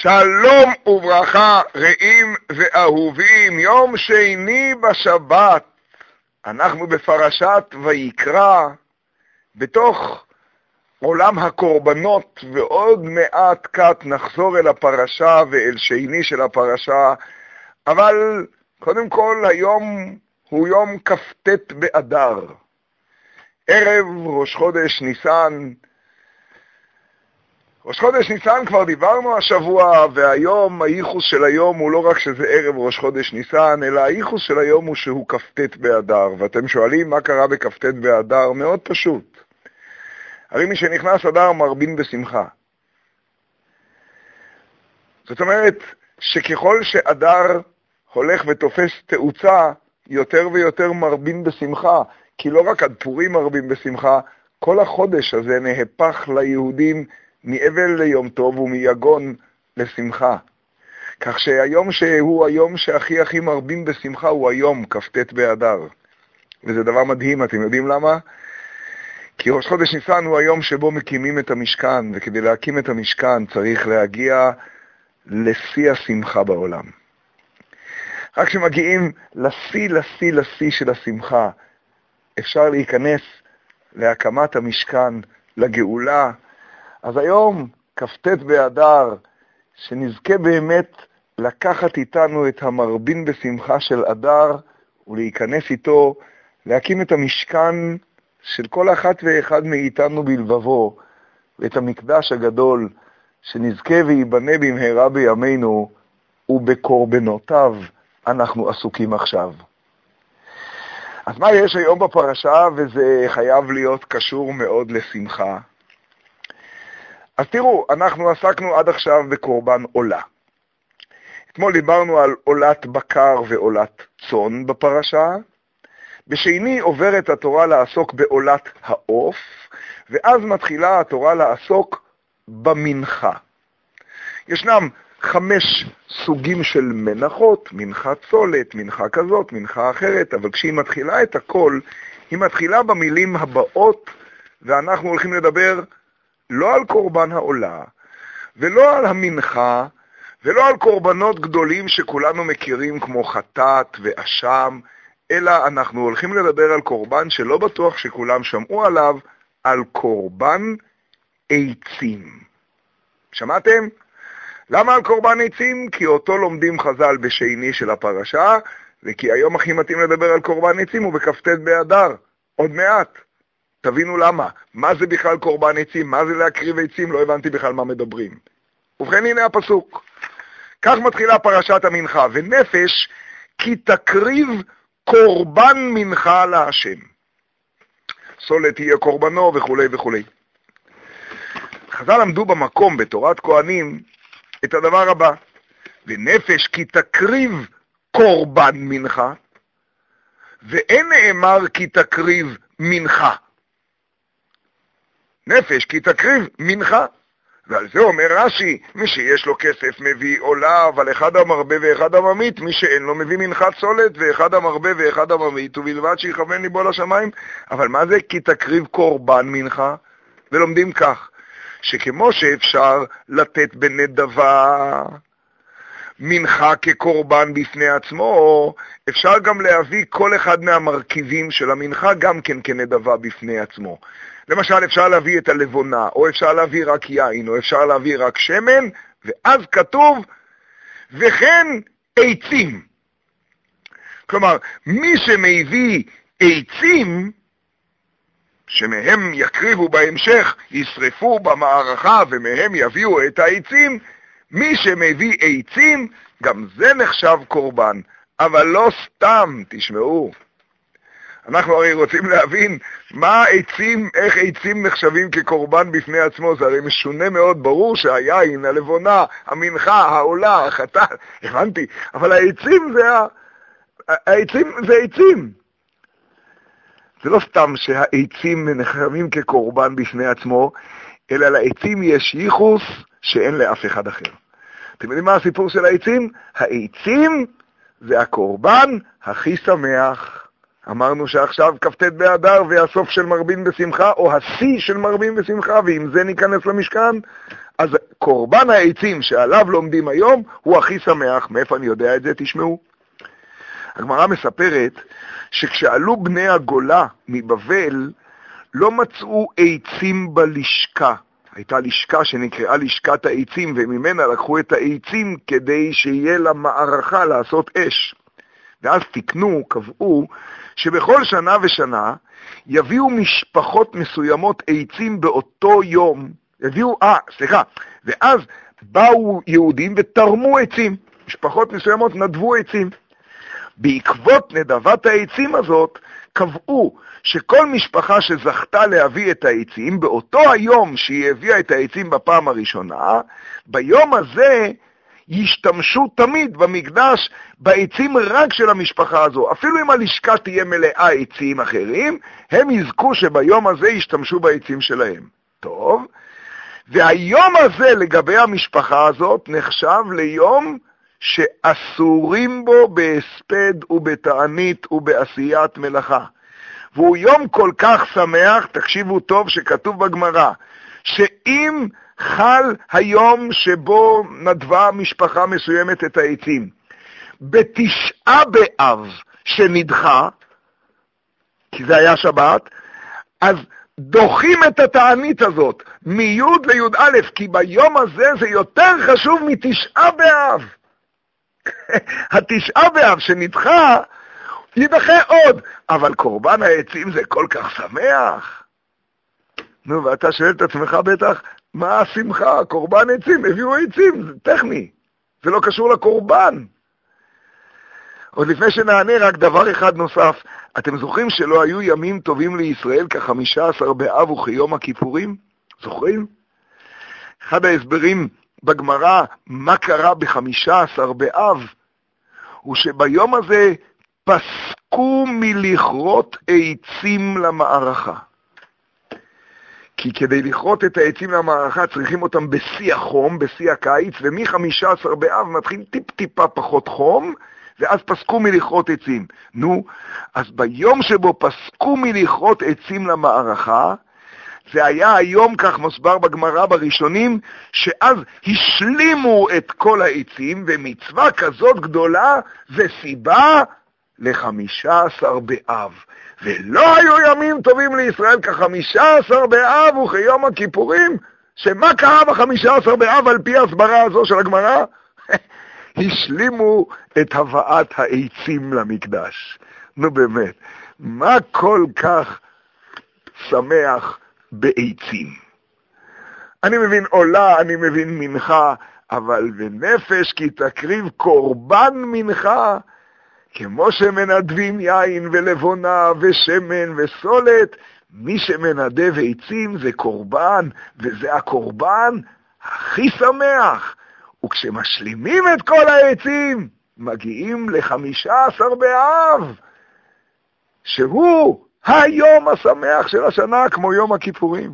שלום וברכה רעים ואהובים, יום שני בשבת. אנחנו בפרשת ויקרא, בתוך עולם הקורבנות, ועוד מעט קט נחזור אל הפרשה ואל שני של הפרשה. אבל קודם כל היום הוא יום כ"ט באדר, ערב ראש חודש ניסן. ראש חודש ניסן כבר דיברנו השבוע, והיום הייחוס של היום הוא לא רק שזה ערב ראש חודש ניסן, אלא הייחוס של היום הוא שהוא כ"ט באדר. ואתם שואלים מה קרה בכ"ט באדר? מאוד פשוט. הרי מי שנכנס אדר מרבין בשמחה. זאת אומרת שככל שאדר הולך ותופס תאוצה, יותר ויותר מרבין בשמחה, כי לא רק עד פורים מרבין בשמחה, כל החודש הזה נהפך ליהודים מאבל ליום טוב ומיגון לשמחה. כך שהיום שהוא היום שהכי הכי מרבים בשמחה הוא היום כ"ט באדר. וזה דבר מדהים, אתם יודעים למה? כי ראש חודש ניסן הוא היום שבו מקימים את המשכן, וכדי להקים את המשכן צריך להגיע לשיא השמחה בעולם. רק כשמגיעים לשיא של השמחה, אפשר להיכנס להקמת המשכן, לגאולה. אז היום, כ"ט באדר, שנזכה באמת לקחת איתנו את המרבין בשמחה של אדר, ולהיכנס איתו, להקים את המשכן של כל אחת ואחד מאיתנו בלבבו, ואת המקדש הגדול, שנזכה ויבנה במהרה בימינו, ובקורבנותיו אנחנו עסוקים עכשיו. אז מה יש היום בפרשה, וזה חייב להיות קשור מאוד לשמחה? אז תראו, אנחנו עסקנו עד עכשיו בקורבן עולה. אתמול דיברנו על עולת בקר ועולת צאן בפרשה. בשני עוברת התורה לעסוק בעולת העוף, ואז מתחילה התורה לעסוק במנחה. ישנם 5 סוגים של מנחות, מנחה צולת, מנחה כזאת, מנחה אחרת, אבל כשהיא מתחילה את הכל, היא מתחילה במילים הבאות, ואנחנו הולכים לדבר לא על קורבן העולה, ולא על המנחה, ולא על קורבנות גדולים שכולנו מכירים כמו חטאת ואשם, אלא אנחנו הולכים לדבר על קורבן שלא בטוח שכולם שמעו עליו, על קורבן עצים. שמעתם? למה על קורבן עצים? כי אותו לומדים חז"ל בשני של הפרשה, וכי היום הכי מתאים לדבר על קורבן עצים הוא בכ"ט באדר, עוד מעט. תבינו למה. מה זה בכלל קורבן עצים? מה זה להקריב עצים? לא הבנתי בכלל מה מדברים. ובכן, הנה הפסוק. כך מתחילה פרשת המנחה. ונפש כי תקריב קורבן מנחה להשם. סולת תהיה קורבנו וכו' וכו'. חז"ל למדו במקום בתורת כהנים את הדבר הבא. ונפש כי תקריב קורבן מנחה, ואין נאמר כי תקריב מנחה. נפש כי תקריב מנחה. ועל זה אומר רש"י, מי שיש לו כסף מביא עולה, אבל אחד המרבה ואחד הממית, מי שאין לו מביא מנחת סולת, ואחד המרבה ואחד הממית, ובלבד שיכוון ליבו לשמיים. אבל מה זה כי תקריב קורבן מנחה? ולומדים כך, שכמו שאפשר לתת בנדבה מנחה כקורבן בפני עצמו, אפשר גם להביא כל אחד מהמרכיבים של המנחה גם כן כנדבה בפני עצמו. למשל, אפשר להביא את הלבונה, או אפשר להביא רק יין, או אפשר להביא רק שמן, ואז כתוב, וכן עצים. כלומר, מי שמביא עצים, שמהם יקריבו בהמשך, ישרפו במערכה, ומהם יביאו את העצים, מי שמביא עצים, גם זה נחשב קורבן, אבל לא סתם, תשמעו. אנחנו הרי רוצים להבין מה עצים, איך עצים נחשבים כקורבן בפני עצמו. זה הרי משונה מאוד, ברור שהיין, הלבונה, המנחה, העולה, החטאת, הבנתי, אבל העצים זה עצים. זה לא סתם שהעצים נחשבים כקורבן בפני עצמו, אלא לעצים יש ייחוס שאין לאף אחד אחר. אתם יודעים מה הסיפור של העצים? העצים זה הקורבן הכי שמח. אמרנו שעכשיו כ"ט באדר והסוף של מרבין בשמחה, או השיא של מרבין בשמחה, ואם זה ניכנס למשכן, אז קורבן העצים שעליו לומדים היום הוא הכי שמח. מאיפה אני יודע את זה? תשמעו. הגמרא מספרת שכשעלו בני הגולה מבבל, לא מצאו עצים בלשכה. הייתה לשכה שנקראה לשכת העצים, וממנה לקחו את העצים כדי שיהיה למערכה לעשות אש. ואז תקנו, קבעו, שבכל שנה ושנה יביאו משפחות מסוימות עצים באותו יום. ואז באו יהודים ותרמו עצים. משפחות מסוימות נדבו עצים. בעקבות נדבת העצים הזאת, קבעו שכל משפחה שזכתה להביא את העצים, באותו היום שהיא הביאה את העצים בפעם הראשונה, ביום הזה ישתמשו תמיד במקדש בעצים רק של המשפחה הזו. אפילו אם הלשכה תהיה מלאה עצים אחרים, הם יזכו שביום הזה ישתמשו בעצים שלהם. טוב, והיום הזה לגבי המשפחה הזאת נחשב ליום שאסורים בו בהספד ובתענית ובעשיית מלאכה. והוא יום כל כך שמח, תקשיבו טוב שכתוב בגמרא, שאם חל היום שבו נדבה משפחה מסוימת את העצים, בתשעה באב שנדחה, כי זה היה שבת, אז דוחים את התענית הזאת מי' לי"א, כי ביום הזה זה יותר חשוב מתשעה באב. התשעה באב שנדחה, יידחה עוד, אבל קורבן העצים זה כל כך שמח. נו, ואתה שואל את עצמך בטח, מה השמחה? קורבן עצים, הביאו עצים, זה טכני, זה לא קשור לקורבן. עוד לפני שנענה רק דבר אחד נוסף, אתם זוכרים שלא היו ימים טובים לישראל כ-15 באב וכיום הכיפורים? זוכרים? אחד ההסברים בגמרא, מה קרה ב-15 באב, הוא שביום הזה פסקו מלכרות עצים למערכה. כי כדי לכרות את העצים למערכה צריכים אותם בשיא החום, בשיא הקיץ, ומ-15 באב מתחיל טיפה פחות חום, ואז פסקו מלכרות עצים. נו, אז ביום שבו פסקו מלכרות עצים למערכה, זה היה היום, כך מוסבר בגמרא בראשונים, שאז השלימו את כל העצים, ומצווה כזאת גדולה זה סיבה ל-15 באב. ולא היו ימים טובים לישראל כ-15 באב וכיום הכיפורים, שמה קרה ב-15 באב על פי הסברה הזו של הגמרא? השלימו את הבאת העצים למקדש. נו באמת, מה כל כך שמח בעצים? אני מבין עולה, אני מבין מנחה, אבל בנפש כי תקריב קורבן מנחה, כמו שמנדבים יין ולבונה ושמן וסולת, מי שמנדב עצים זה קורבן, וזה הקורבן הכי שמח. וכשמשלימים את כל העצים, מגיעים ל-15 באב, שהוא היום השמח של השנה, כמו יום הכיפורים.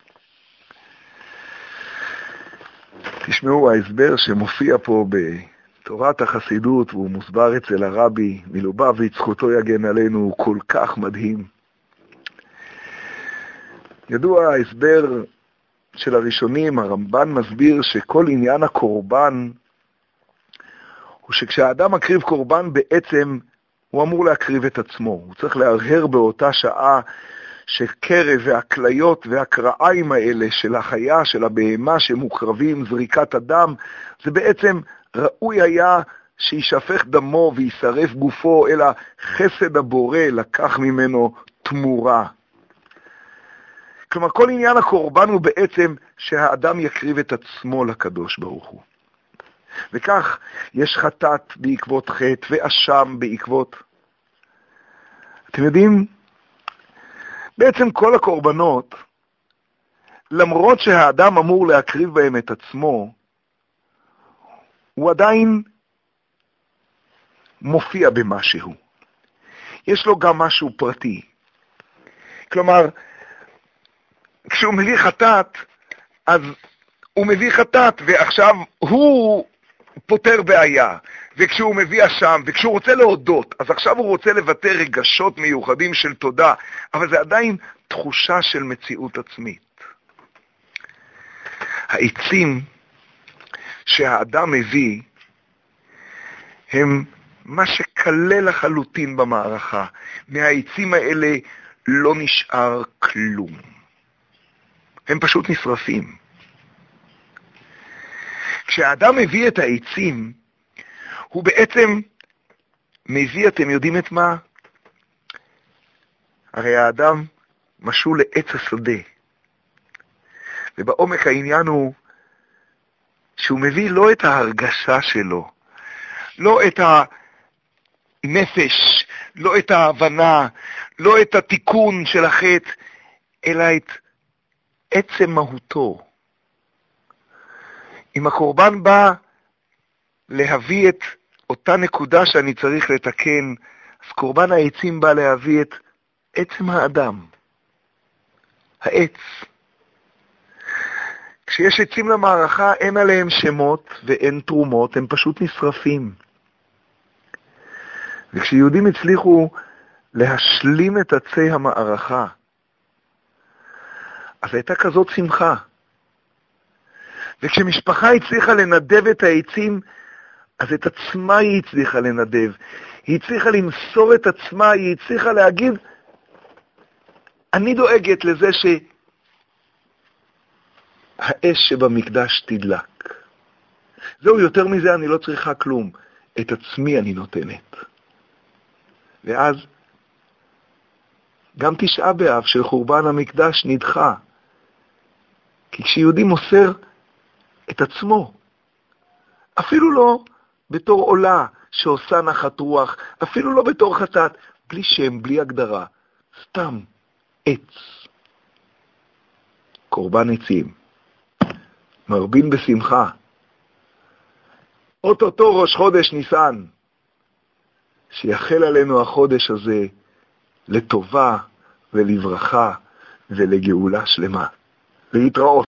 תשמעו, ההסבר שמופיע פה בתורת החסידות, והוא מוסבר אצל הרבי מלובביץ', זכותו יגן עלינו, הוא כל כך מדהים. ידוע ההסבר של הראשונים, הרמב"ן מסביר שכל עניין הקורבן הוא שכשהאדם מקריב קורבן בעצם הוא אמור להקריב את עצמו. הוא צריך להרהר באותה שעה שקרב והכליות והקרעיים האלה של החיה, של הבהמה שמוקרבים, זריקת הדם, זה בעצם ראוי היה שישפך דמו וישרף גופו, אלא חסד הבורא לקח ממנו תמורה. כלומר, כל עניין הקורבן הוא בעצם שהאדם יקריב את עצמו לקדוש ברוך הוא. וכך יש חטאת בעקבות חטא ואשם בעקבות. אתם יודעים, בעצם כל הקורבנות, למרות שהאדם אמור להקריב בהם את עצמו, הוא עדיין מופיע במשהו. יש לו גם משהו פרטי. כלומר, כשהוא מביא חטאת, אז הוא מביא חטאת, ועכשיו הוא פותר בעיה. וכשהוא מביא אשם, וכשהוא רוצה להודות, אז עכשיו הוא רוצה לבטא רגשות מיוחדים של תודה, אבל זה עדיין תחושה של מציאות עצמית. העצים שהאדם מביא הם מה שקלה לחלוטין במערכה. מהעצים האלה לא נשאר כלום. הם פשוט נשרפים. כשהאדם מביא את העצים, הוא בעצם מביא, אתם יודעים את מה? הרי האדם משול לעץ השדה. ובעומק העניין הוא שהוא מביא לא את ההרגשה שלו, לא את הנפש, לא את ההבנה, לא את התיקון של החטא, אלא את עצם מהותו. אם הקורבן בא להביא את אותה נקודה שאני צריך לתקן, אז קורבן העצים בא להביא את עצם האדם, העץ. כשיש עצים למערכה, אין עליהם שמות ואין תרומות, הם פשוט נשרפים. וכשיהודים הצליחו להשלים את עצי המערכה, אז הייתה כזאת שמחה. וכשמשפחה הצליחה לנדב את העצים, אז את עצמה היא הצליחה לנדב. היא הצליחה למסור את עצמה, היא הצליחה להגיד, אני דואגת לזה שהאש שבמקדש תדלק. זהו, יותר מזה אני לא צריכה כלום. את עצמי אני נותנת. ואז גם תשעה באב של חורבן המקדש נדחה. כי כשיהודי מוסר את עצמו, אפילו לא בתור עולה שעושה נחת רוח, אפילו לא בתור חטאת, בלי שם, בלי הגדרה, סתם עץ. קורבן עצים, מרבין בשמחה. אוטוטו ראש חודש ניסן, שיחל עלינו החודש הזה לטובה ולברכה ולגאולה שלמה. להתראות.